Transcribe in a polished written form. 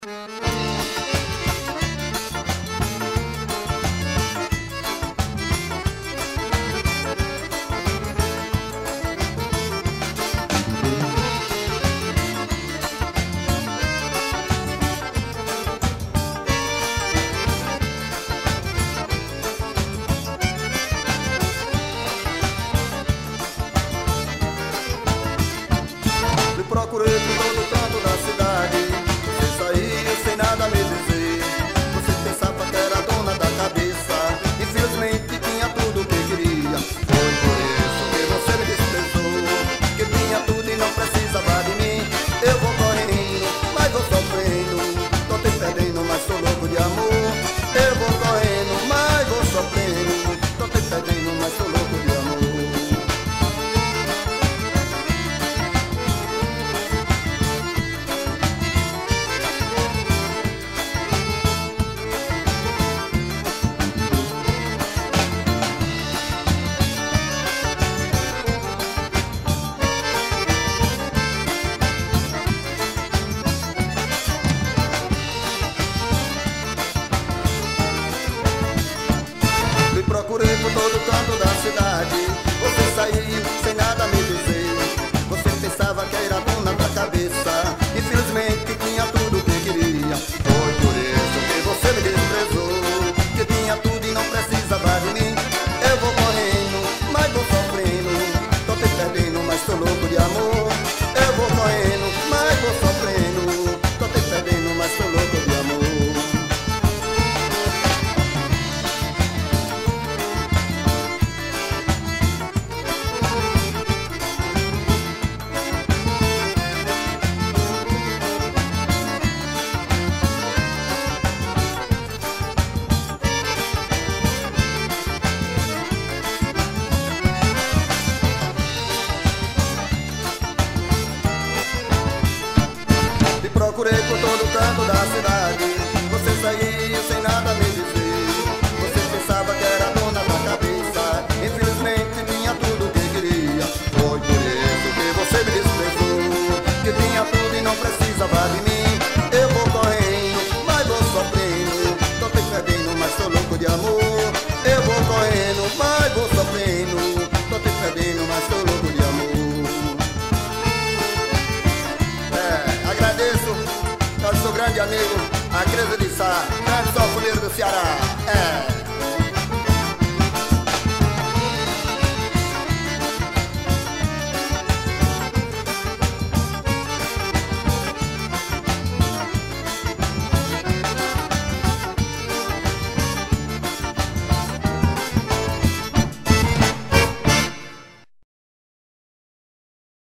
Procurei por todo canto da cidade. Você saiu sem nada me dizer. Você pensava que era dona da cabeça. Infelizmente tinha tudo o que queria. Foi por isso que você me desprezou. Que tinha tudo e não precisava de mim. Eu vou correndo, mas vou sofrendo. Tô te perdendo, mas sou louco de amor. Eu vou correndo, mas vou sofrendo. Tô te perdendo, mas sou louco de amor. Procurei por todo canto da cidade. Você saiu sem nada me dizer. Você pensava que era dona da cabeça. Infelizmente tinha tudo o que queria. Foi por isso que você me desprezou. Que tinha tudo e não precisava de mim. Eu vou correndo, mas vou sofrendo. Tô te perdendo, mas tô louco de amor. Eu vou correndo, mas vou sofrendo. Tô te perdendo, mas tô louco de amor. Procurei por todo canto da cidade. Você saiu sem nada me dizer. Você pensava que era dona da cabeça. Infelizmente tinha tudo o que queria. Foi por isso que você me desprezou. Que tinha tudo e não precisava de mim. Eu vou correndo, mas vou sofrendo. Tô te perdendo, mas sou louco de amor. Eu vou correndo, mas vou sofrendo. Tô te perdendo, mas sou louco de amor. Agradeço ao seu grande amigo, a Creza de Sá, grande sanfoneiro do Ceará.